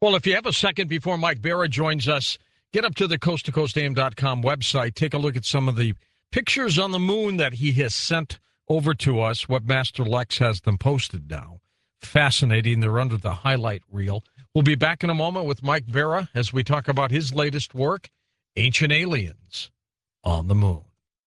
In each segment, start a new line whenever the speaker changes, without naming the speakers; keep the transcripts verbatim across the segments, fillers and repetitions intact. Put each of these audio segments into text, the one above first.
Well, if you have a second before Mike Barra joins us, get up to the coast to coast a m dot com website. Take a look at some of the pictures on the moon that he has sent over to us. Webmaster Lex has them posted now. Fascinating. They're under the highlight reel. We'll be back in a moment with Mike Barra as we talk about his latest work, Ancient Aliens on the Moon.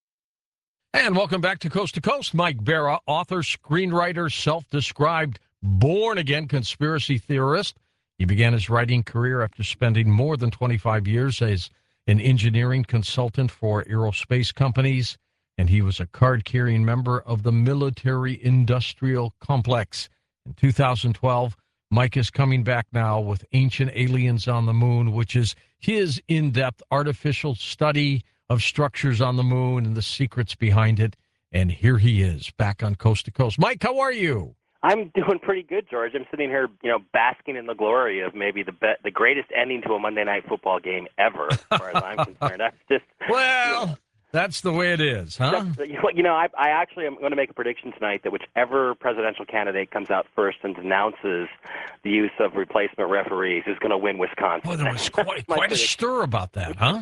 And welcome back to Coast to Coast. Mike Barra, author, screenwriter, self-described born-again conspiracy theorist. He began his writing career after spending more than twenty-five years as an engineering consultant for aerospace companies, and he was a card-carrying member of the military-industrial complex. In two thousand twelve, Mike is coming back now with Ancient Aliens on the Moon, which is his in-depth artificial study of structures on the moon and the secrets behind it. And here he is, back on Coast to Coast. Mike, how are you?
I'm doing pretty good, George. I'm sitting here, you know, basking in the glory of maybe the be- the greatest ending to a Monday Night Football game ever, as far as I'm concerned. That's just
well,
you know,
that's the way it is, huh?
You know, I, I actually am going to make a prediction tonight that whichever presidential candidate comes out first and denounces the use of replacement referees is going to win Wisconsin.
Well, there was quite, quite a stir about that, huh?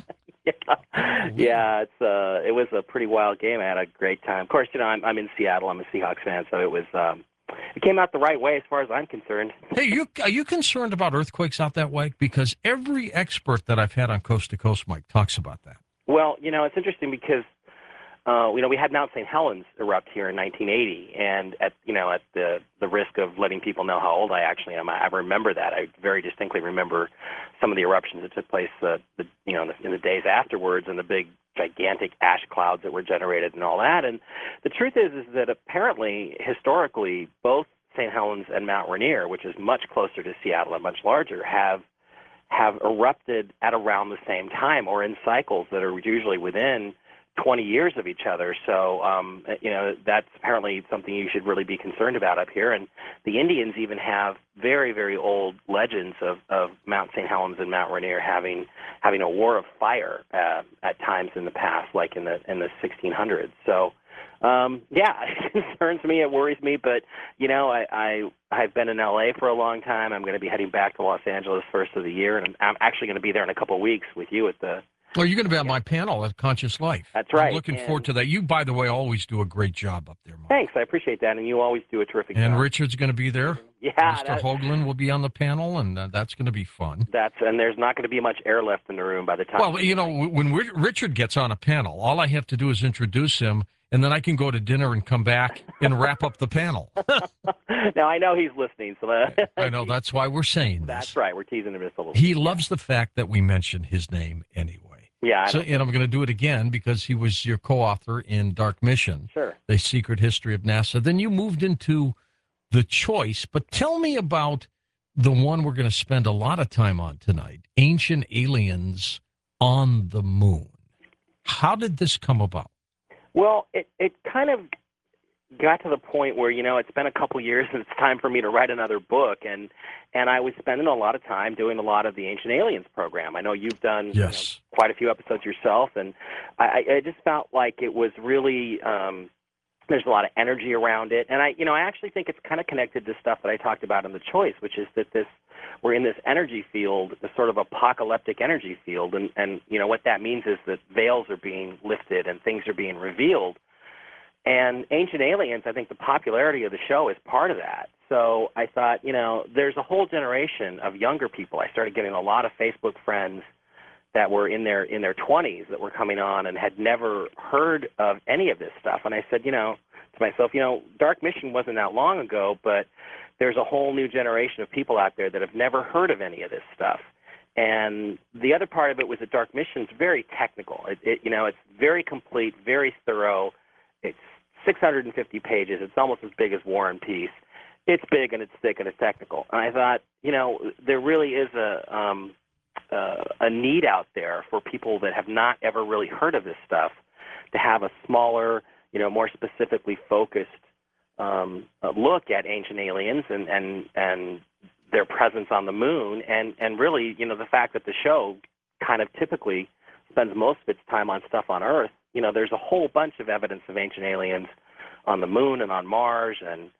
yeah, yeah, it's uh, it was a pretty wild game. I had a great time. Of course, you know, I'm, I'm in Seattle. I'm a Seahawks fan, so it was. Um, It came out the right way as far as I'm concerned.
Hey, you, are you concerned about earthquakes out that way? Because every expert that I've had on Coast to Coast, Mike, talks about that.
Well, you know, it's interesting because, uh, you know, we had Mount Saint Helens erupt here in nineteen eighty, and at, you know, at the, the risk of letting people know how old I actually am, I, I remember that. I very distinctly remember some of the eruptions that took place, uh, the, you know, in the, in the days afterwards, and the big gigantic ash clouds that were generated and all that. And the truth is, is that apparently, historically, both Saint Helens and Mount Rainier, which is much closer to Seattle and much larger, have have erupted at around the same time or in cycles that are usually within twenty years of each other. So, um, you know, that's apparently something you should really be concerned about up here. And the Indians even have very, very old legends of, of Mount Saint Helens and Mount Rainier having having a war of fire uh, at times in the past, like in the in the sixteen hundreds. So, um, yeah, it concerns me. It worries me. But, you know, I, I, I've been in L A for a long time. I'm going to be heading back to Los Angeles first of the year, and I'm, I'm actually going to be there in a couple of weeks with you at the
Well, you're going to be on my panel at Conscious Life.
That's right.
I'm looking
and
forward to that. You, by the way, always do a great job up there, Mike.
Thanks. I appreciate that. And you always do a terrific
and
job.
And Richard's going to be there.
Yeah.
Mister That, Hoagland will be on the panel, and uh, that's going to be fun.
That's And there's not going to be much air left in the room by the time.
Well, you know, when Richard gets on a panel, all I have to do is introduce him, and then I can go to dinner and come back and wrap up the panel.
Now, I know he's listening. so that
I know. That's why we're saying this.
That's right. We're teasing him just a little
He
bit.
loves the fact that we mention his name anyway.
Yeah.
So, and I'm going to do it again because he was your co-author in Dark Mission,
sure.
The Secret History of NASA. Then you moved into The Choice. But tell me about the one we're going to spend a lot of time on tonight, Ancient Aliens on the Moon. How did this come about?
Well, it, it kind of got to the point where, you know, it's been a couple years and it's time for me to write another book. And, and I was spending a lot of time doing a lot of the Ancient Aliens program. I know you've done
yes.
you know, quite a few episodes yourself. And I, I just felt like it was really, um, there's a lot of energy around it. And I, you know, I actually think it's kind of connected to stuff that I talked about in The Choice, which is that this, we're in this energy field, this sort of apocalyptic energy field. And, and, you know, what that means is that veils are being lifted and things are being revealed. And Ancient Aliens, I think the popularity of the show is part of that. So I thought, you know, there's a whole generation of younger people. I started getting a lot of Facebook friends that were in their in their twenties that were coming on and had never heard of any of this stuff. And I said, you know, to myself, you know, Dark Mission wasn't that long ago, but there's a whole new generation of people out there that have never heard of any of this stuff. And the other part of it was that Dark Mission's very technical. It, it, you know, it's very complete, very thorough. It's six hundred fifty pages. It's almost as big as War and Peace. It's big and it's thick and it's technical. And I thought, you know, there really is a um, uh, a need out there for people that have not ever really heard of this stuff to have a smaller, you know, more specifically focused um, look at ancient aliens and, and, and their presence on the moon. And, and really, you know, the fact that the show kind of typically spends most of its time on stuff on Earth. You know, there's a whole bunch of evidence of ancient aliens on the moon and on Mars and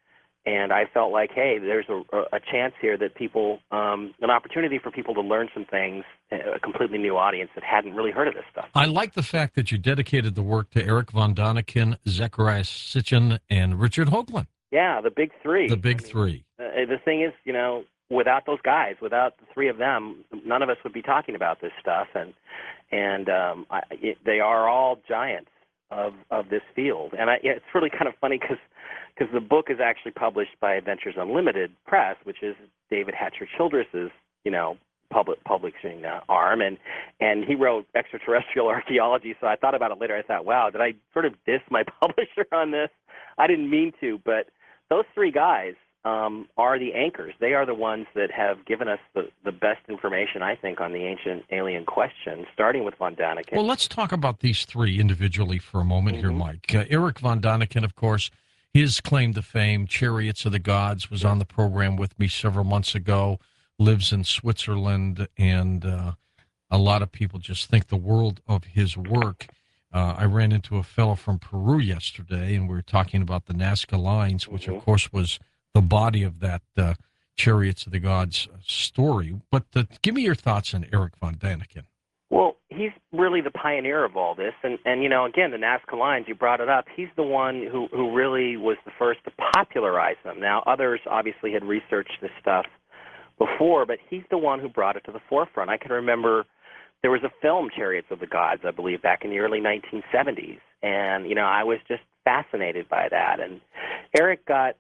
And I felt like, hey, there's a, a chance here that people, um, an opportunity for people to learn some things, a completely new audience that hadn't really heard of this stuff.
I like the fact that you dedicated the work to Eric von Daniken, Zecharia Sitchin, and Richard Hoagland.
Yeah, the big three.
The big
I mean,
three.
Uh, the thing is, you know, without those guys, without the three of them, none of us would be talking about this stuff. And and um, I, it, they are all giants of of this field. And I, it's really kind of funny because because the book is actually published by Adventures Unlimited Press, which is David Hatcher Childress's, you know, public publishing uh, arm, and and he wrote Extraterrestrial Archaeology. So I thought about it later. I thought, wow, did I sort of diss my publisher on this? I didn't mean to, but those three guys um, are the anchors. They are the ones that have given us the, the best information, I think, on the ancient alien question, starting with von Daniken.
Well, let's talk about these three individually for a moment
mm-hmm.
here, Mike. Uh, Eric von Daniken, of course, his claim to fame, Chariots of the Gods, was on the program with me several months ago, lives in Switzerland, and uh, a lot of people just think the world of his work. Uh, I ran into a fellow from Peru yesterday, and we were talking about the Nazca Lines, which,
mm-hmm.
of course, was the body of that uh, Chariots of the Gods story. But uh, give me your thoughts on Eric von Daniken.
Well, he's really the pioneer of all this. And, and you know, again, the Nazca Lines, you brought it up. He's the one who, who really was the first to popularize them. Now, others obviously had researched this stuff before, but he's the one who brought it to the forefront. I can remember there was a film, Chariots of the Gods, I believe, back in the early nineteen seventies. And, you know, I was just fascinated by that. And Eric got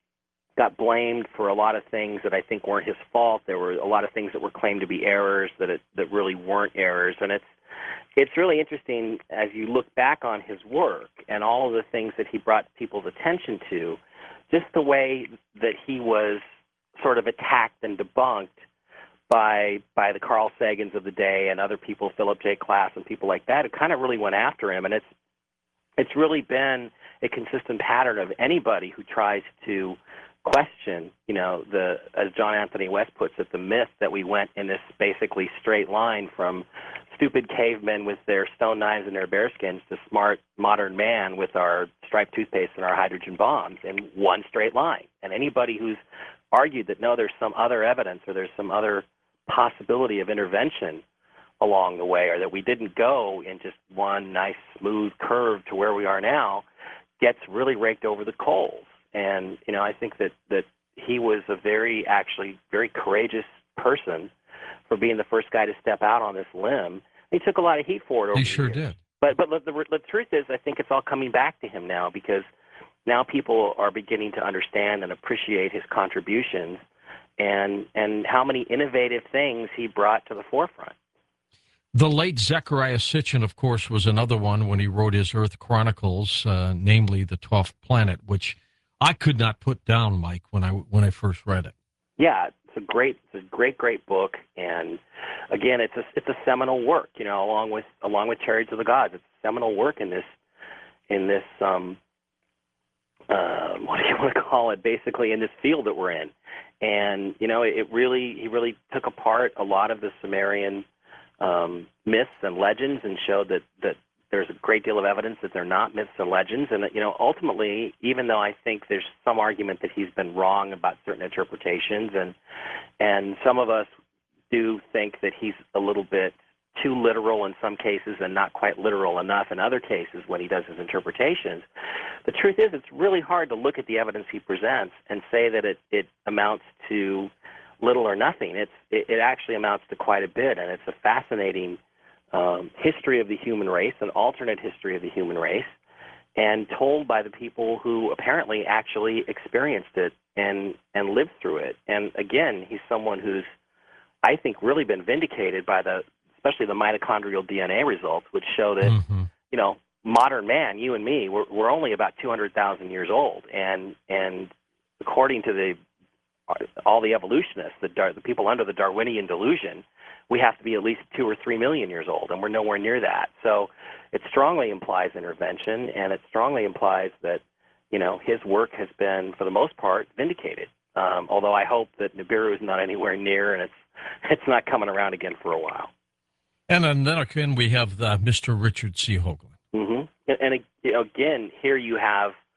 got blamed for a lot of things that I think weren't his fault. There were a lot of things that were claimed to be errors that it, that really weren't errors. And it's it's really interesting as you look back on his work and all of the things that he brought people's attention to, just the way that he was sort of attacked and debunked by by the Carl Sagans of the day and other people, Philip J. Klass and people like that, who kind of really went after him. And it's it's really been a consistent pattern of anybody who tries to question, you know, the, as John Anthony West puts it, the myth that we went in this basically straight line from stupid cavemen with their stone knives and their bearskins to smart modern man with our striped toothpaste and our hydrogen bombs in one straight line. And anybody who's argued that, no, there's some other evidence or there's some other possibility of intervention along the way, or that we didn't go in just one nice smooth curve to where we are now, gets really raked over the coals. And, you know, I think that, that he was a very, actually, very courageous person for being the first guy to step out on this limb. He took a lot of heat for it over
He
the
sure
years.
did.
But, but the, the, the truth is, I think it's all coming back to him now, because now people are beginning to understand and appreciate his contributions and and how many innovative things he brought to the forefront.
The late Zecharia Sitchin, of course, was another one when he wrote his Earth Chronicles, uh, namely The Twelfth Planet, which I could not put down, Mike, when I when I first read it.
Yeah, it's a great, it's a great, great book, and again, it's a it's a seminal work. You know, along with along with Chariots of the Gods, it's a seminal work in this in this um, uh, what do you want to call it? Basically, in this field that we're in, and you know, it really he really took apart a lot of the Sumerian um, myths and legends and showed that that. There's a great deal of evidence that they're not myths and legends, and that, you know, ultimately, even though I think there's some argument that he's been wrong about certain interpretations, and and some of us do think that he's a little bit too literal in some cases and not quite literal enough in other cases when he does his interpretations, the truth is it's really hard to look at the evidence he presents and say that it, it amounts to little or nothing. It's it, it actually amounts to quite a bit, and it's a fascinating Um, history of the human race, an alternate history of the human race, and told by the people who apparently actually experienced it and and lived through it. And again, he's someone who's, I think, really been vindicated by the, especially the mitochondrial D N A results, which show that, mm-hmm. you know, modern man, you and me, we're, we're only about two hundred thousand years old, and and according to the all the evolutionists, the, the people under the Darwinian delusion, we have to be at least two or three million years old, and we're nowhere near that. So it strongly implies intervention, and it strongly implies that, you know, his work has been, for the most part, vindicated. Um, although I hope that Nibiru is not anywhere near, and it's it's not coming around again for a while.
And then again, we have the Mister Richard C. Hoagland.
Mm-hmm. And, and you know, again, here you have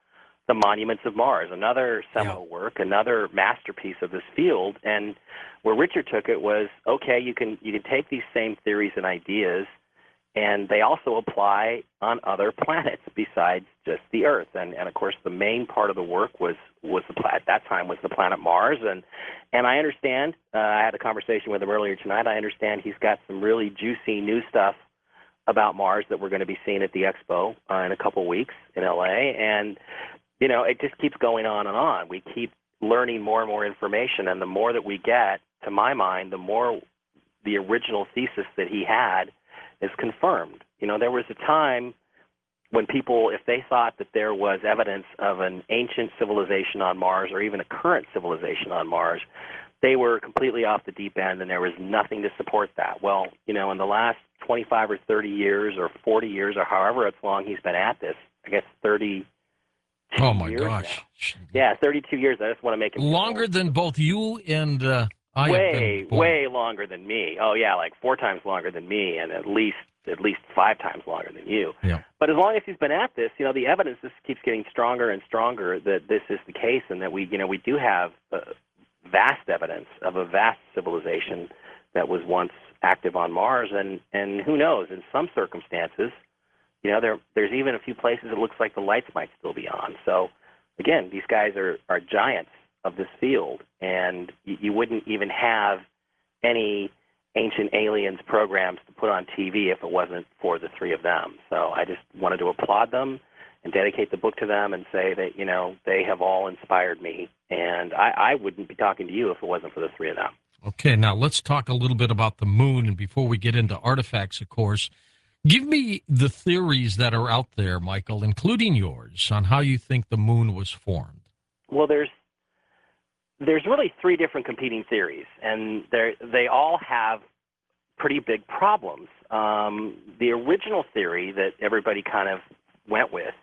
the Monuments of Mars, another seminal
Yeah.
work, another masterpiece of this field. And where Richard took it was, okay, you can you can take these same theories and ideas, and they also apply on other planets besides just the Earth. And, and of course, the main part of the work was was the at that time was the planet Mars. And and I understand. Uh, I had a conversation with him earlier tonight. I understand he's got some really juicy new stuff about Mars that we're going to be seeing at the Expo uh, in a couple weeks in L A. And you know, it just keeps going on and on. We keep learning more and more information, and the more that we get, to my mind, the more the original thesis that he had is confirmed. You know, there was a time when people, if they thought that there was evidence of an ancient civilization on Mars or even a current civilization on Mars, they were completely off the deep end, and there was nothing to support that. Well, you know, in the last twenty-five or thirty years or forty years or however it's long he's been at this, I guess thirty
Oh, my
years
gosh.
now. Yeah, thirty-two years. I just want to make him
Longer than both you and uh, I have
way,
been born.
way longer than me. Oh yeah, like four times longer than me, and at least at least five times longer than you.
Yeah.
But as long as he's been at this, you know, the evidence just keeps getting stronger and stronger that this is the case, and that we, you know, we do have uh, vast evidence of a vast civilization that was once active on Mars, and and who knows, in some circumstances, you know, there there's even a few places it looks like the lights might still be on. So, again, these guys are, are giants of this field, and you, you wouldn't even have any Ancient Aliens programs to put on T V if it wasn't for the three of them. So I just wanted to applaud them and dedicate the book to them and say that, you know, they have all inspired me, and I, I wouldn't be talking to you if it wasn't for the three of them.
Okay, now let's talk a little bit about the moon, and before we get into artifacts, of course, give me the theories that are out there, Michael, including yours, on how you think the moon was formed.
Well, there's there's really three different competing theories, and they they all have pretty big problems. Um, the original theory that everybody kind of went with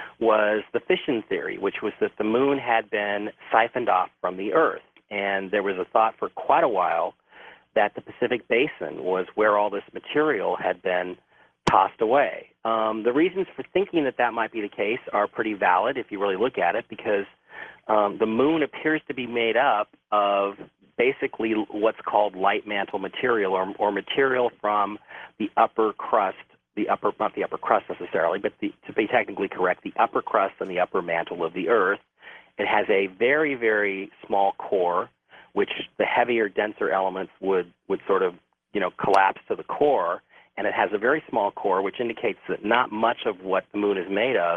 was the fission theory, which was that the moon had been siphoned off from the Earth, and there was a thought for quite a while that the Pacific Basin was where all this material had been tossed away. Um, the reasons for thinking that that might be the case are pretty valid if you really look at it, because um, the moon appears to be made up of basically what's called light mantle material, or, or material from the upper crust, the upper, not the upper crust necessarily, but the, to be technically correct, the upper crust and the upper mantle of the Earth. It has a very, very small core, which the heavier, denser elements would, would sort of, you know, collapse to the core. And it has a very small core, which indicates that not much of what the moon is made of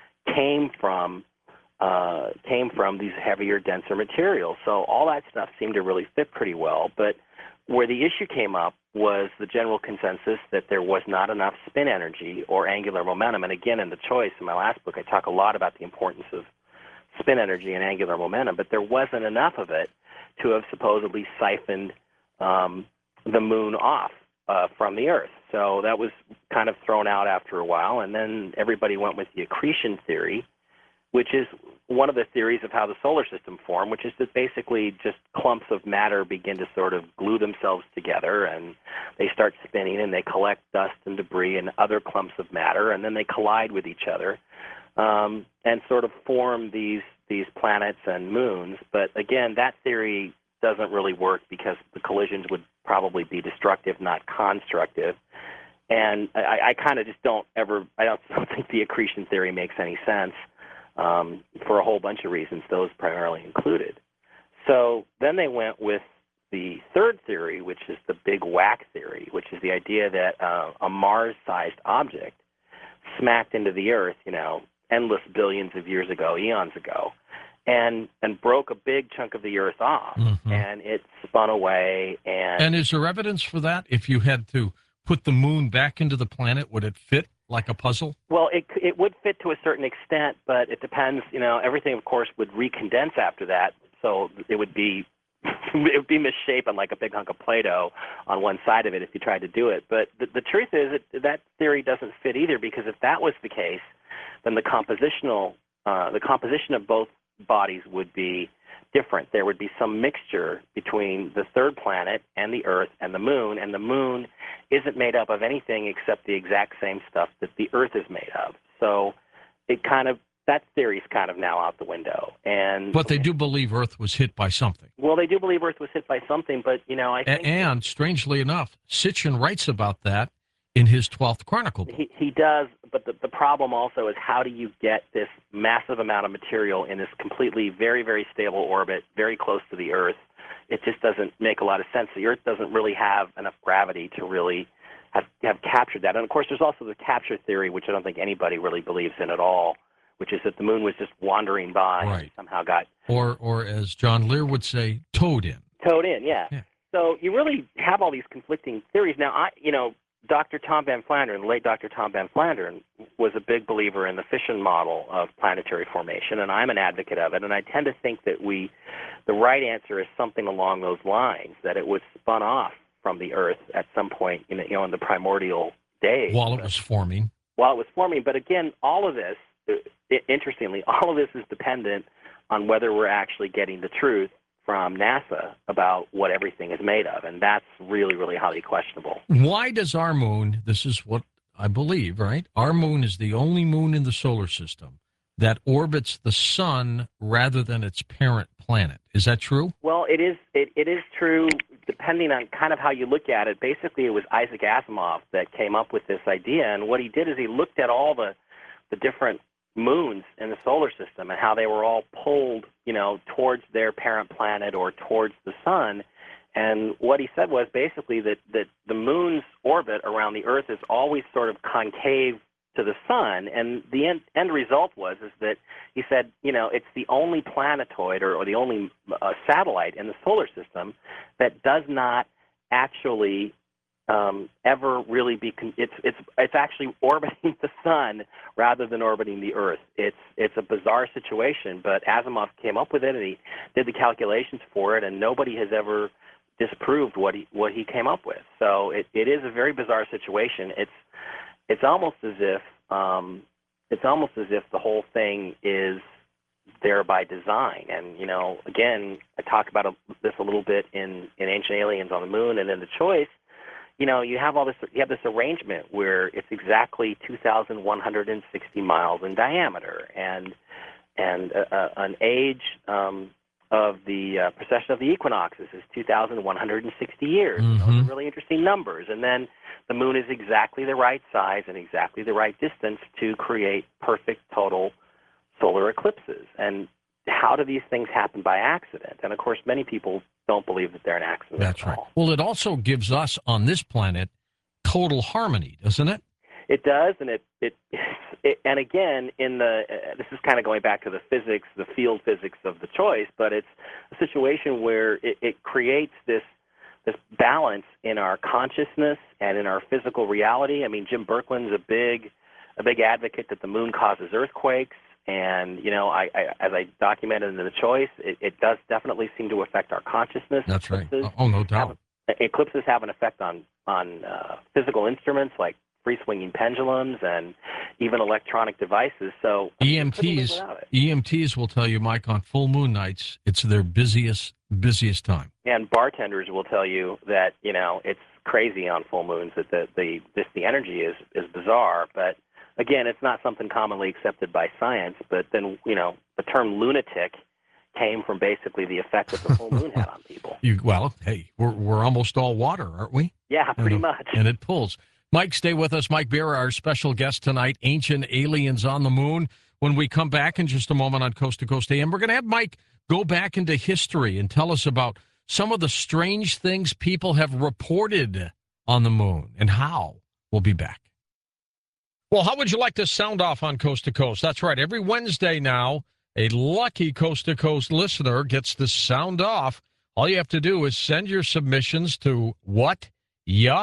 came from uh, came from these heavier, denser materials. So all that stuff seemed to really fit pretty well. But where the issue came up was the general consensus that there was not enough spin energy or angular momentum. And again, in The Choice, in my last book, I talk a lot about the importance of spin energy and angular momentum, but there wasn't enough of it to have supposedly siphoned um, the moon off uh, from the Earth. So that was kind of thrown out after a while, and then everybody went with the accretion theory, which is one of the theories of how the solar system formed, which is that basically just clumps of matter begin to sort of glue themselves together, and they start spinning, and they collect dust and debris and other clumps of matter, and then they collide with each other um, and sort of form these these planets and moons. But again, that theory doesn't really work because the collisions would probably be destructive, not constructive. And I, I kind of just don't ever, I don't, don't think the accretion theory makes any sense um, for a whole bunch of reasons, those primarily included. So then they went with the third theory, which is the big whack theory, which is the idea that uh, a Mars-sized object smacked into the Earth, you know, endless billions of years ago, eons ago, and and broke a big chunk of the Earth off,
Mm-hmm.
and it spun away. And
And is there evidence for that? If you had to put the moon back into the planet, would it fit like a puzzle?
well, it it would fit to a certain extent, but it depends. You know, everything, of course, would recondense after that, so it would be it would be misshapen like a big hunk of Play-Doh on one side of it if you tried to do it. But the, the truth is that that theory doesn't fit either, because if that was the case, then the compositional uh, the composition of both bodies would be different. There would be some mixture between the third planet and the Earth and the moon, and the moon isn't made up of anything except the exact same stuff that the Earth is made of. So it kind of that theory's kind of now out the window. And
But they do believe Earth was hit by something.
well, they do believe Earth was hit by something, but you know, I think
A- and strangely enough, Sitchin writes about that in his twelfth Chronicle book.
he he does. But the the problem also is, how do you get this massive amount of material in this completely very very stable orbit, very close to the Earth? It just doesn't make a lot of sense. The Earth doesn't really have enough gravity to really have have captured that. And of course, there's also the capture theory, which I don't think anybody really believes in at all, which is that the moon was just wandering by
Right.
and somehow got
Or, or as John Lear would say, towed in.
towed in. Yeah.
Yeah.
So you really have all these conflicting theories. Now, I, you know, Doctor Tom Van Flandern, the late Doctor Tom Van Flandern, was a big believer in the fission model of planetary formation, and I'm an advocate of it. And I tend to think that we, the right answer is something along those lines, that it was spun off from the Earth at some point, in, you know, in the primordial days.
While it was forming.
While it was forming. But again, all of this, it, interestingly, all of this is dependent on whether we're actually getting the truth from NASA about what everything is made of, and that's really, really highly questionable.
Why does our moon, this is what I believe, right? Our moon is the only moon in the solar system that orbits the sun rather than its parent planet. Is that true?
Well, it is it, it is true, depending on kind of how you look at it. Basically, it was Isaac Asimov that came up with this idea, and what he did is he looked at all the the different moons in the solar system and how they were all pulled, you know, towards their parent planet or towards the sun. And what he said was basically that, that the moon's orbit around the Earth is always sort of concave to the sun. And the end, end result was is that he said, you know, it's the only planetoid or, or the only uh, satellite in the solar system that does not actually Um, ever really be con- it's it's it's actually orbiting the sun rather than orbiting the Earth. It's it's a bizarre situation, but Asimov came up with it and he did the calculations for it, and nobody has ever disproved what he what he came up with. So it, it is a very bizarre situation. It's it's almost as if um, it's almost as if the whole thing is there by design. And you know, again, I talk about a, this a little bit in in Ancient Aliens on the Moon and in The Choice. You know, you have all this. You have this arrangement where it's exactly two thousand one hundred sixty miles in diameter, and and uh, uh, an age um, of the uh, precession of the equinoxes is two thousand one hundred sixty years.
Mm-hmm.
Those are really interesting numbers. And then the moon is exactly the right size and exactly the right distance to create perfect total solar eclipses. And how do these things happen by accident? And of course, many people don't believe that they're an accident.
That's
at
right.
all.
Well, it also gives us on this planet total harmony, doesn't it?
It does, and it, it, it and again, in the uh, this is kind of going back to the physics, the field physics of The Choice, but it's a situation where it, it creates this this balance in our consciousness and in our physical reality. I mean, Jim Birkeland's a big a big advocate that the moon causes earthquakes. And, you know, I, I, as I documented in The Choice, it, it does definitely seem to affect our consciousness.
That's
Eclipses
right. Oh, no doubt.
Have, eclipses have an effect on, on uh, physical instruments like free-swinging pendulums and even electronic devices. So
E M Ts, E M Ts will tell you, Mike, on full moon nights, it's their busiest, busiest time.
And bartenders will tell you that, you know, it's crazy on full moons, that the, the, this, the energy is, is bizarre, but again, it's not something commonly accepted by science, but then, you know, the term lunatic came from basically the effect that the full moon had on people.
You, well, hey, we're we're almost all water, aren't we?
Yeah, pretty
and,
much.
And it pulls. Mike, stay with us. Mike Barer, our special guest tonight, Ancient Aliens on the Moon. When we come back in just a moment on Coast to Coast A M, we're going to have Mike go back into history and tell us about some of the strange things people have reported on the moon and how. We'll be back. Well, how would you like to sound off on Coast to Coast? That's right. Every Wednesday now, a lucky Coast to Coast listener gets to sound off. All you have to do is send your submissions to what ya,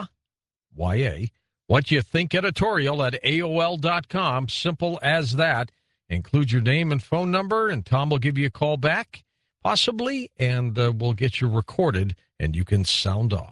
Y A, what you think editorial at A O L dot com. Simple as that. Include your name and phone number, and Tom will give you a call back, possibly, and uh, we'll get you recorded, and you can sound off.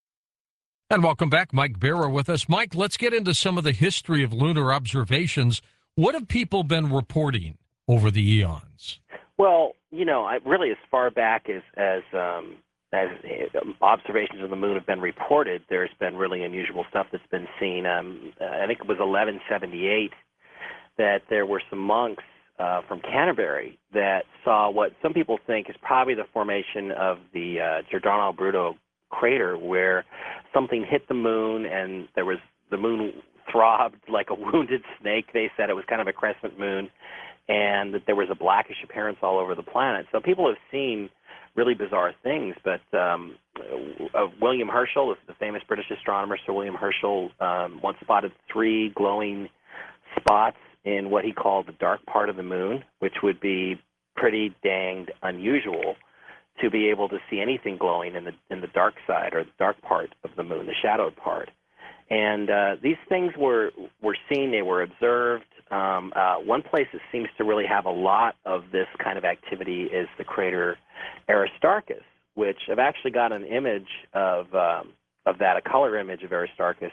And welcome back. Mike Barer with us. Mike, let's get into some of the history of lunar observations. What have people been reporting over the eons?
Well, you know, I, really as far back as as um, as um, observations of the moon have been reported, there's been really unusual stuff that's been seen. Um, I think it was eleven seventy-eight that there were some monks uh, from Canterbury that saw what some people think is probably the formation of the uh, Giordano Bruno crater, where something hit the moon and there was the moon throbbed like a wounded snake. They said it was kind of a crescent moon, and that there was a blackish appearance all over the planet. So people have seen really bizarre things, but um, uh, William Herschel, the famous British astronomer, Sir William Herschel, um, once spotted three glowing spots in what he called the dark part of the moon, which would be pretty danged unusual to be able to see anything glowing in the in the dark side or the dark part of the moon, the shadowed part. And uh, these things were were seen, they were observed. Um, uh, one place that seems to really have a lot of this kind of activity is the crater Aristarchus, which I've actually got an image of um, of that, a color image of Aristarchus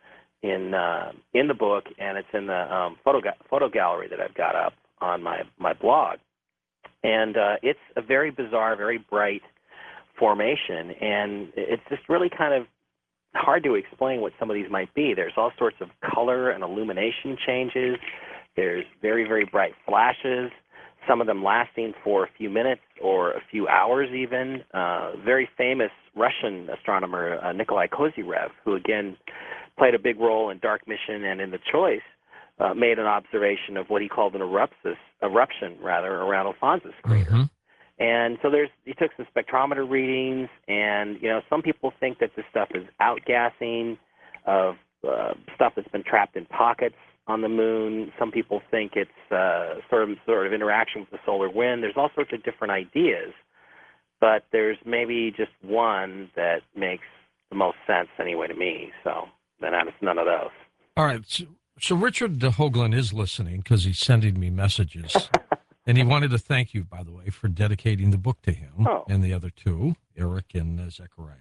in uh, in the book, and it's in the um, photo ga- photo gallery that I've got up on my my blog. And uh, it's a very bizarre, very bright formation, and it's just really kind of hard to explain what some of these might be. There's all sorts of color and illumination changes. There's very, very bright flashes, some of them lasting for a few minutes or a few hours even. Uh, very famous Russian astronomer uh, Nikolai Kozyrev, who again played a big role in Dark Mission and in The Choice, uh, made an observation of what he called an eruptus, eruption rather, around Alphonsus crater.
Mm-hmm.
And so there's, he took some spectrometer readings, and, you know, some people think that this stuff is outgassing of uh, stuff that's been trapped in pockets on the moon. Some people think it's uh, sort of sort of interaction with the solar wind. There's all sorts of different ideas, but there's maybe just one that makes the most sense anyway to me. So then it's none of those.
All right. So, so Richard de Hoagland is listening because he's sending me messages. And he wanted to thank you, by the way, for dedicating the book to him
oh.
and the other two, Eric and uh, Zechariah.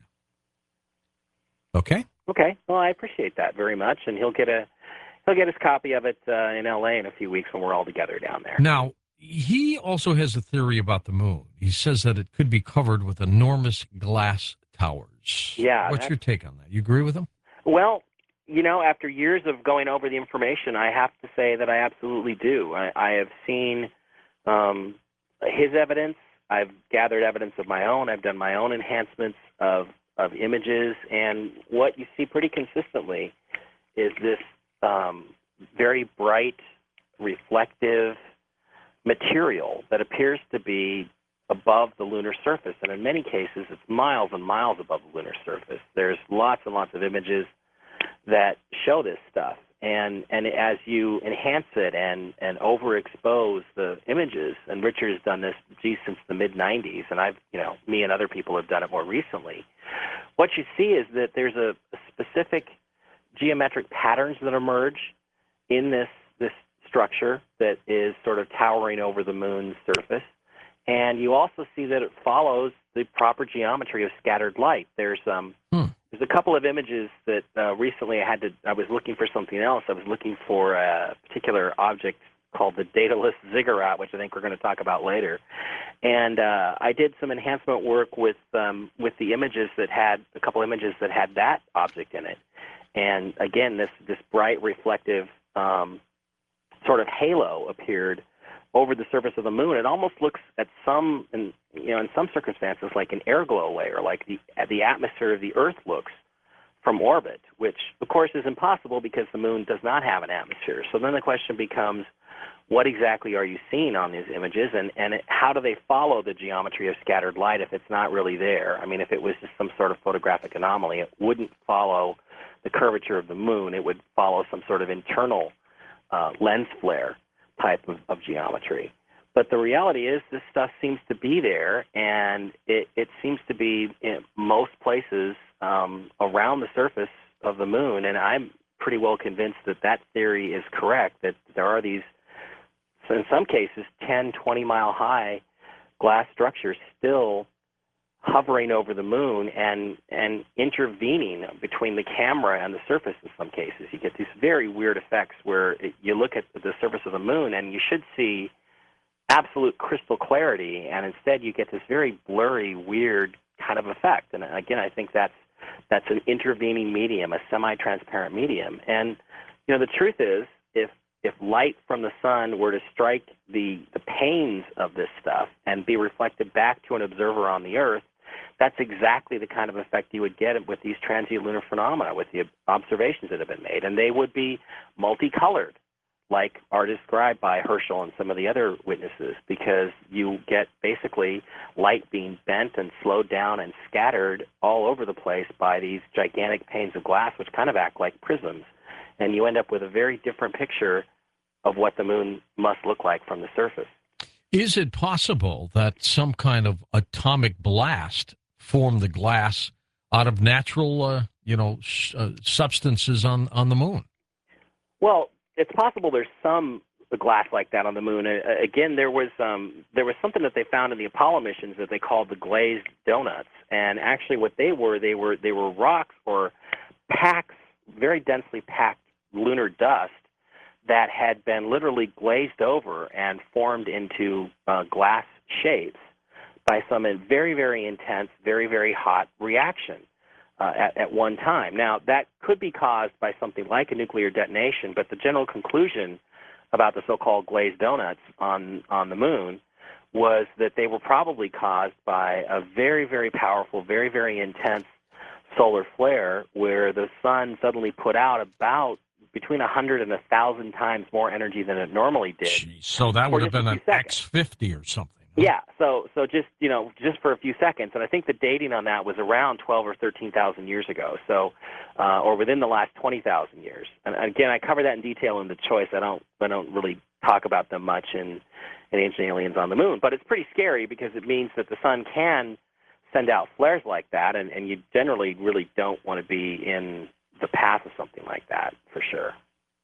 Okay?
Okay. Well, I appreciate that very much, and he'll get a he'll get his copy of it uh, in L A in a few weeks when we're all together down there.
Now, he also has a theory about the moon. He says that it could be covered with enormous glass towers.
Yeah.
What's your take on that? You agree with him?
Well, you know, after years of going over the information, I have to say that I absolutely do. I, I have seen um, his evidence. I've gathered evidence of my own. I've done my own enhancements of, of images. And what you see pretty consistently is this um, very bright, reflective material that appears to be above the lunar surface. And in many cases, it's miles and miles above the lunar surface. There's lots and lots of images that show this stuff. And and as you enhance it and, and overexpose the images, and Richard has done this, geez, since the mid nineties, and I've, you know, me and other people have done it more recently, what you see is that there's a, a specific geometric patterns that emerge in this this structure that is sort of towering over the moon's surface. And you also see that it follows the proper geometry of scattered light. There's um
hmm.
There's a couple of images that uh, recently I had to, I was looking for something else. I was looking for a particular object called the Daedalus ziggurat, which I think we're going to talk about later. And uh, I did some enhancement work with um, with the images that had, a couple images that had that object in it. And again, this, this bright, reflective um, sort of halo appeared over the surface of the moon. It almost looks at some, in, you know, in some circumstances like an air glow layer, like the the atmosphere of the Earth looks from orbit, which of course is impossible because the moon does not have an atmosphere. So then the question becomes, what exactly are you seeing on these images, and, and it, how do they follow the geometry of scattered light if it's not really there? I mean, if it was just some sort of photographic anomaly, it wouldn't follow the curvature of the moon. It would follow some sort of internal uh, lens flare type of, of geometry. But the reality is this stuff seems to be there, and it, it seems to be in most places um, around the surface of the moon, and I'm pretty well convinced that that theory is correct, that there are these, so in some cases, ten, twenty mile high glass structures still hovering over the moon and, and intervening between the camera and the surface in some cases. You get these very weird effects where it, you look at the surface of the moon and you should see absolute crystal clarity, and instead you get this very blurry, weird kind of effect. And again, I think that's that's an intervening medium, a semi-transparent medium. And, you know, the truth is, if if light from the sun were to strike the, the panes of this stuff and be reflected back to an observer on the Earth, that's exactly the kind of effect you would get with these transient lunar phenomena, with the observations that have been made. And they would be multicolored, like are described by Herschel and some of the other witnesses, because you get basically light being bent and slowed down and scattered all over the place by these gigantic panes of glass, which kind of act like prisms. And you end up with a very different picture of what the moon must look like from the surface.
Is it possible that some kind of atomic blast formed the glass out of natural, uh, you know, sh- uh, substances on, on the moon?
Well, it's possible there's some glass like that on the moon. Uh, again, there was um, there was something that they found in the Apollo missions that they called the glazed donuts. And actually, what they were, they were they were rocks or packs, very densely packed lunar dust that had been literally glazed over and formed into uh, glass shapes by some very, very intense, very, very hot reaction uh, at, at one time. Now, that could be caused by something like a nuclear detonation, but the general conclusion about the so-called glazed donuts on, on the moon was that they were probably caused by a very, very powerful, very, very intense solar flare where the sun suddenly put out about between one hundred and one thousand times more energy than it normally did.
Jeez, so that would have been an X fifty or something. Huh?
Yeah, so so just, you know, just for a few seconds. And I think the dating on that was around twelve or thirteen thousand years ago, so uh, or within the last twenty thousand years. And again, I cover that in detail in The Choice. I don't I don't really talk about them much in, in Ancient Aliens on the Moon. But it's pretty scary because it means that the sun can send out flares like that, and, and you generally really don't want to be in the path of something like that, for sure.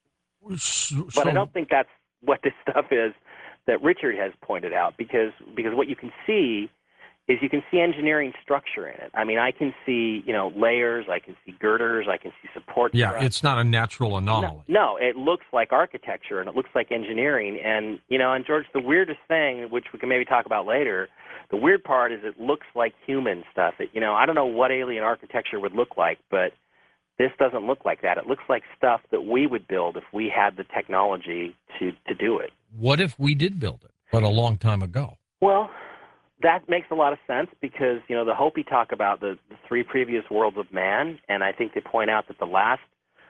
So,
but I don't think that's what this stuff is that Richard has pointed out, because because what you can see is you can see engineering structure in it. I mean, I can see, you know, layers, I can see girders, I can see support
Yeah,
struts.
It's not a natural anomaly.
No, no, it looks like architecture and it looks like engineering. And, you know, and George, the weirdest thing, which we can maybe talk about later, the weird part is it looks like human stuff. It, you know, I don't know what alien architecture would look like, but this doesn't look like that. It looks like stuff that we would build if we had the technology to, to do it.
What if we did build it, but a long time ago?
Well, that makes a lot of sense because, you know, the Hopi talk about the, the three previous worlds of man, and I think they point out that the last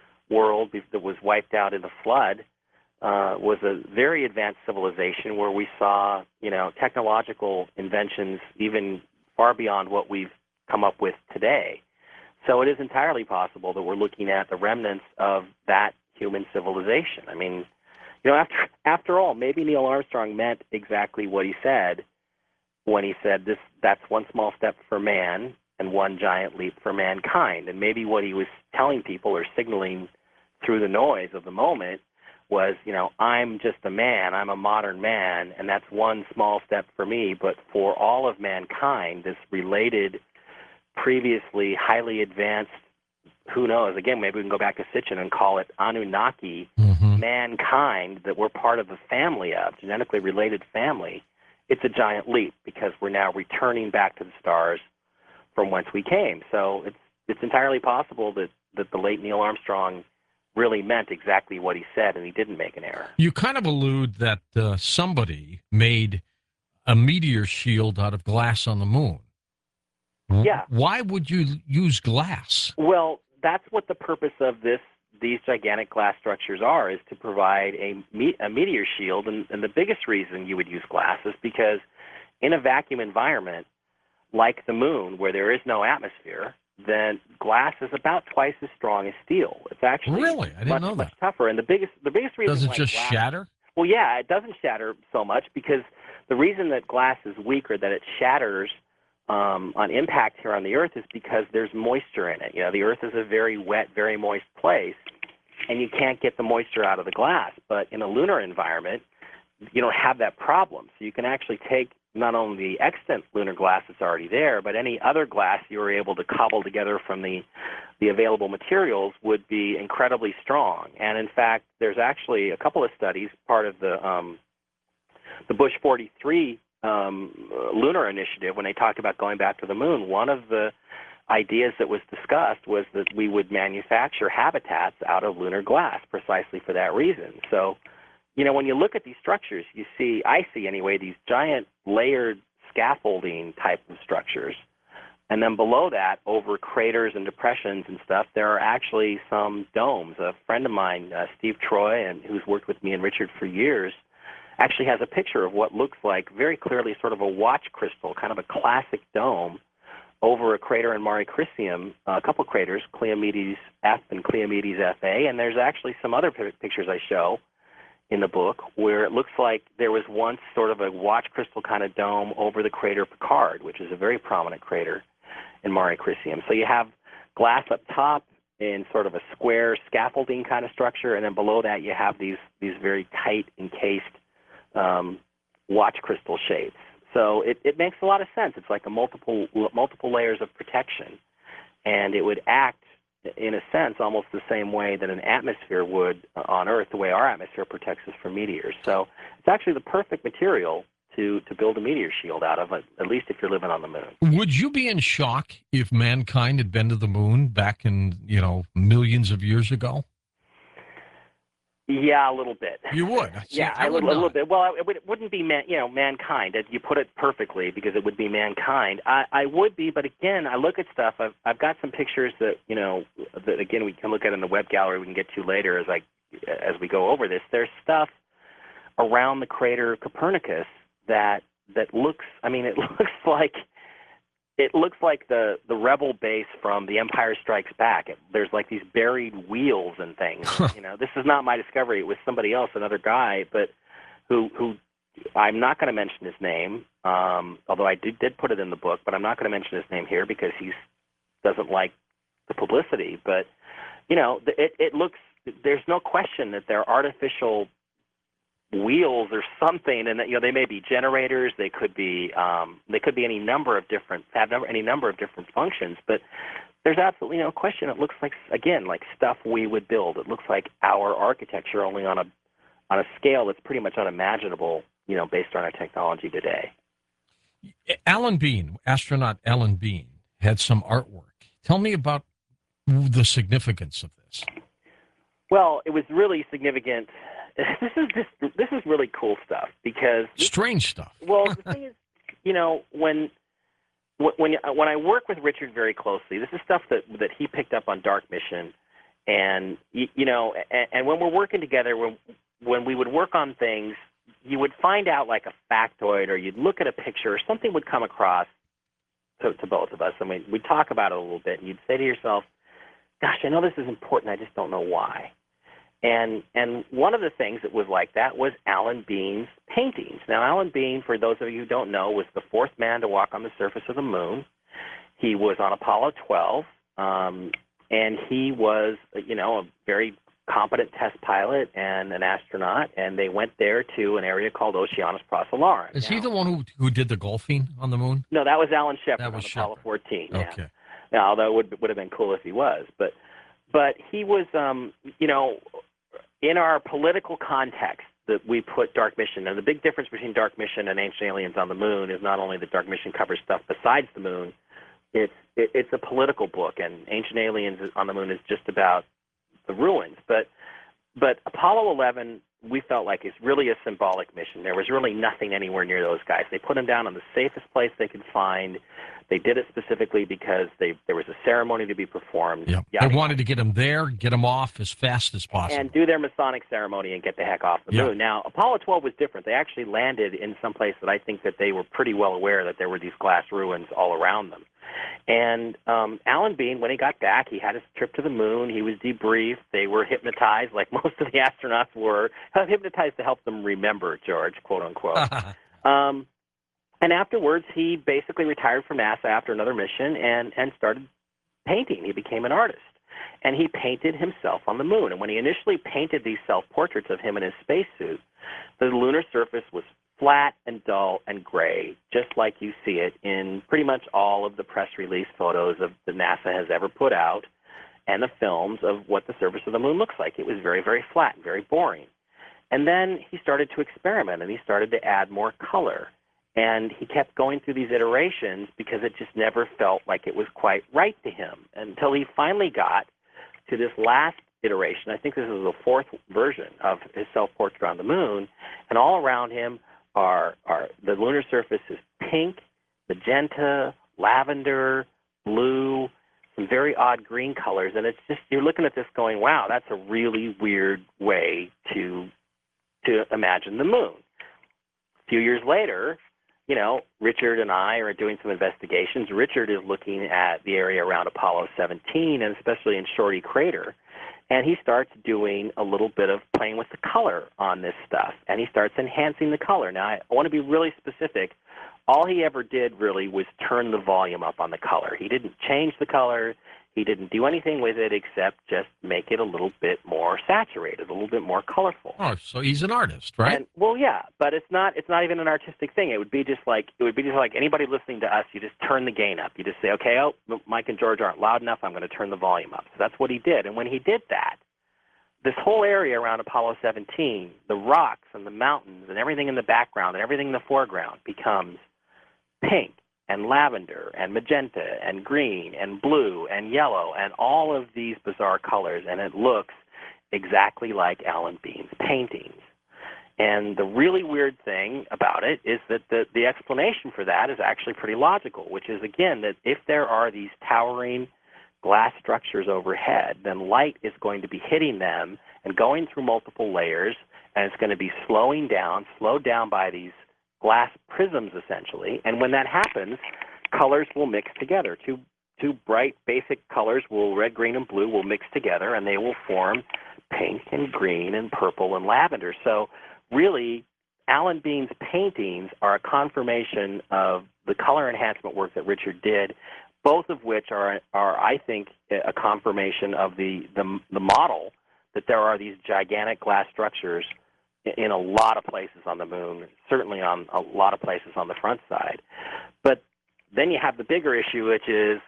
world that was wiped out in the flood uh, was a very advanced civilization where we saw, you know, technological inventions even far beyond what we've come up with today. So it is entirely possible that we're looking at the remnants of that human civilization. I mean, you know, after after all, maybe Neil Armstrong meant exactly what he said when he said this, that's one small step for man and one giant leap for mankind. And maybe what he was telling people or signaling through the noise of the moment was, you know, I'm just a man, I'm a modern man, and that's one small step for me, but for all of mankind, this related, previously highly advanced, who knows, again, maybe we can go back to Sitchin and call it Anunnaki, mm-hmm. mankind that we're part of a family of, genetically related family. It's a giant leap because we're now returning back to the stars from whence we came. So it's it's entirely possible that, that the late Neil Armstrong really meant exactly what he said and he didn't make an error.
You kind of allude that uh, somebody made a meteor shield out of glass on the moon.
Yeah.
Why would you use glass?
Well, that's what the purpose of this these gigantic glass structures are, is to provide a, me- a meteor shield. And, and the biggest reason you would use glass is because in a vacuum environment like the moon, where there is no atmosphere, then glass is about twice as strong as steel. It's actually
really? I didn't
much,
know that.
much tougher. And the biggest the biggest reason
does it
why
just
glass,
shatter?
Well, yeah, it doesn't shatter so much because the reason that glass is weak or that it shatters um, on impact here on the Earth is because there's moisture in it. You know, the Earth is a very wet, very moist place, and you can't get the moisture out of the glass. But in a lunar environment, you don't have that problem. So you can actually take not only the extant lunar glass that's already there, but any other glass you were able to cobble together from the, the available materials would be incredibly strong. And in fact, there's actually a couple of studies, part of the um, the Bush forty-three um, lunar initiative, when they talked about going back to the moon. One of the ideas that was discussed was that we would manufacture habitats out of lunar glass precisely for that reason. So you know, when you look at these structures, you see, I see anyway, these giant layered scaffolding type of structures. And then below that, over craters and depressions and stuff, there are actually some domes. A friend of mine, uh, Steve Troy, and who's worked with me and Richard for years, actually has a picture of what looks like very clearly sort of a watch crystal, kind of a classic dome, over a crater in Mare Crisium, uh, a couple craters, Cleomedes F and Cleomedes F A, and there's actually some other p- pictures I show in the book where it looks like there was once sort of a watch crystal kind of dome over the crater Picard, which is a very prominent crater in Mare Crisium. So you have glass up top in sort of a square scaffolding kind of structure, and then below that you have these these very tight encased um, watch crystal shapes. So it, it makes a lot of sense. It's like a multiple multiple layers of protection, and it would act in a sense almost the same way that an atmosphere would on Earth, the way our atmosphere protects us from meteors. So it's actually the perfect material to, to build a meteor shield out of, at least if you're living on the moon.
Would you be in shock if mankind had been to the moon back in, you know, millions of years ago?
Yeah, a little bit.
You would? See,
yeah,
I
a
would
little, a little
not.
bit. Well, it, would, it wouldn't be, man, you know, mankind. You put it perfectly because it would be mankind. I, I would be, but again, I look at stuff. I've, I've got some pictures that, you know, that again we can look at in the web gallery. We can get to later as I, as we go over this. There's stuff around the crater Copernicus that that looks. I mean, it looks like. It looks like the, the rebel base from The Empire Strikes Back. It, there's like these buried wheels and things. You know, this is not my discovery. It was somebody else, another guy, but who who I'm not going to mention his name, um, although I did, did put it in the book, but I'm not going to mention his name here because he doesn't like the publicity. But, you know, it, it looks, there's no question that they're artificial wheels or something, and that, you know, they may be generators, they could be um, they could be any number of different have number, any number of different functions, but there's absolutely no question. It looks like, again, like stuff we would build. It looks like our architecture, only on a on a scale that's pretty much unimaginable, you know, based on our technology today.
Alan Bean, astronaut Alan Bean, had some artwork. Tell me about the significance of this.
Well, it was really significant. This is just, this is really cool stuff because
strange stuff.
Well, the thing is, you know, when when when I work with Richard very closely, this is stuff that that he picked up on Dark Mission, and you, you know, and, and when we're working together, when when we would work on things, you would find out like a factoid, or you'd look at a picture, or something would come across to, to both of us, and we we'd talk about it a little bit, and you'd say to yourself, "Gosh, I know this is important. I just don't know why." And and one of the things that was like that was Alan Bean's paintings. Now, Alan Bean, for those of you who don't know, was the fourth man to walk on the surface of the moon. He was on Apollo twelve, um, and he was, you know, a very competent test pilot and an astronaut, and they went there to an area called Oceanus Procellarum.
Is
now,
he the one who, who did the golfing on the moon?
No, that was Alan Shepard
That was
on
Shepard.
Apollo fourteen.
Okay.
Yeah. Now, although it would, would have been cool if he was. But, but he was, um, you know, in our political context that we put Dark Mission, and the big difference between Dark Mission and Ancient Aliens on the Moon is not only that Dark Mission covers stuff besides the moon, it's it, it's a political book, and Ancient Aliens on the Moon is just about the ruins. But but Apollo eleven, we felt like, is really a symbolic mission. There was really nothing anywhere near those guys. They put them down in the safest place they could find. They did it specifically because they there was a ceremony to be performed.
Yeah. They wanted to get them there, get them off as fast as possible.
And do their Masonic ceremony and get the heck off the
Yeah.
moon. Now, Apollo twelve was different. They actually landed in some place that I think that they were pretty well aware that there were these glass ruins all around them. And um, Alan Bean, when he got back, he had his trip to the moon. He was debriefed. They were hypnotized, like most of the astronauts were. Hypnotized to help them remember, George, quote unquote. um, and afterwards, he basically retired from NASA after another mission and, and started painting. He became an artist. And he painted himself on the moon. And when he initially painted these self-portraits of him in his spacesuit, the lunar surface was flat and dull and gray, just like you see it in pretty much all of the press release photos of that NASA has ever put out and the films of what the surface of the moon looks like. It was very, very flat and very boring. And then he started to experiment, and he started to add more color. And he kept going through these iterations because it just never felt like it was quite right to him until he finally got to this last iteration. I think this is the fourth version of his self-portrait on the moon, and all around him are are the lunar surface is pink, magenta, lavender, blue, some very odd green colors, and it's just you're looking at this going, wow, that's a really weird way to to imagine the moon. A few years later, you know, Richard and I are doing some investigations. Richard is looking at the area around Apollo seventeen, and especially in Shorty Crater, and he starts doing a little bit of playing with the color on this stuff, and he starts enhancing the color. Now, I want to be really specific. All he ever did really was turn the volume up on the color. He didn't change the color. He didn't do anything with it except just make it a little bit more saturated, a little bit more colorful.
Oh, so he's an artist, right?
And, well, yeah, but it's not. It's not even an artistic thing. It would be just like it would be just like anybody listening to us. You just turn the gain up. You just say, okay, oh, Mike and George aren't loud enough. I'm going to turn the volume up. So that's what he did. And when he did that, this whole area around Apollo seventeen, the rocks and the mountains and everything in the background and everything in the foreground becomes pink and lavender and magenta and green and blue and yellow and all of these bizarre colors, and it looks exactly like Alan Bean's paintings. And the really weird thing about it is that the, the explanation for that is actually pretty logical, which is, again, that if there are these towering glass structures overhead, then light is going to be hitting them and going through multiple layers, and it's going to be slowing down, slowed down by these glass prisms, essentially. And when that happens, colors will mix together. Two two bright, basic colors, will red, green, and blue, will mix together, and they will form pink and green and purple and lavender. So really, Alan Bean's paintings are a confirmation of the color enhancement work that Richard did, both of which are, are I think, a confirmation of the, the, the model that there are these gigantic glass structures in a lot of places on the moon, certainly on a lot of places on the front side. But then you have the bigger issue, which is,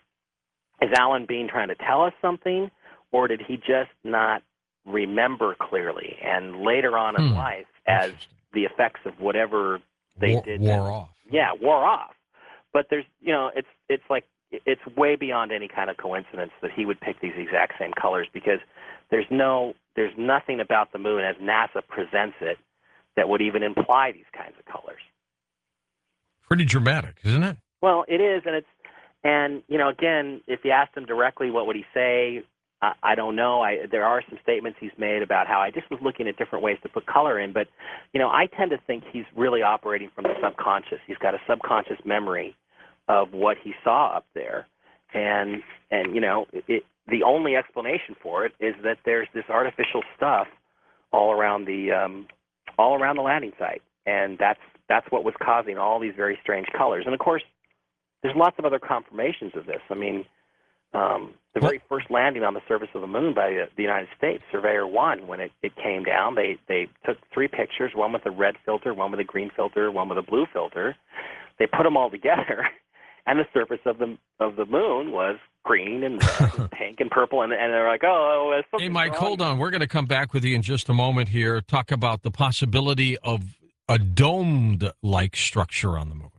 is Alan Bean trying to tell us something, or did he just not remember clearly? And later on in
hmm.
life, as the effects of whatever they
War,
did,
wore off.
Yeah, wore off. But there's, you know, it's it's like it's way beyond any kind of coincidence that he would pick these exact same colors, because there's no there's nothing about the moon as NASA presents it that would even imply these kinds of colors.
Pretty dramatic, isn't it?
Well, it is, and it's and you know, again, if you asked him directly, what would he say? I, I don't know. I, there are some statements he's made about how I just was looking at different ways to put color in, but you know, I tend to think he's really operating from the subconscious. He's got a subconscious memory of what he saw up there, and and you know, it, the only explanation for it is that there's this artificial stuff all around the um, all around the landing site, and that's that's what was causing all these very strange colors. And of course, there's lots of other confirmations of this. I mean, um, the very first landing on the surface of the moon by the, the United States, Surveyor one, when it, it came down, they, they took three pictures, one with a red filter, one with a green filter, one with a blue filter. They put them all together, and the surface of the of the moon was green and red and pink and purple, and, and they're like, oh, oh something
Hey, Mike,
wrong.
hold on. We're going to come back with you in just a moment here, talk about the possibility of a domed-like structure on the moon.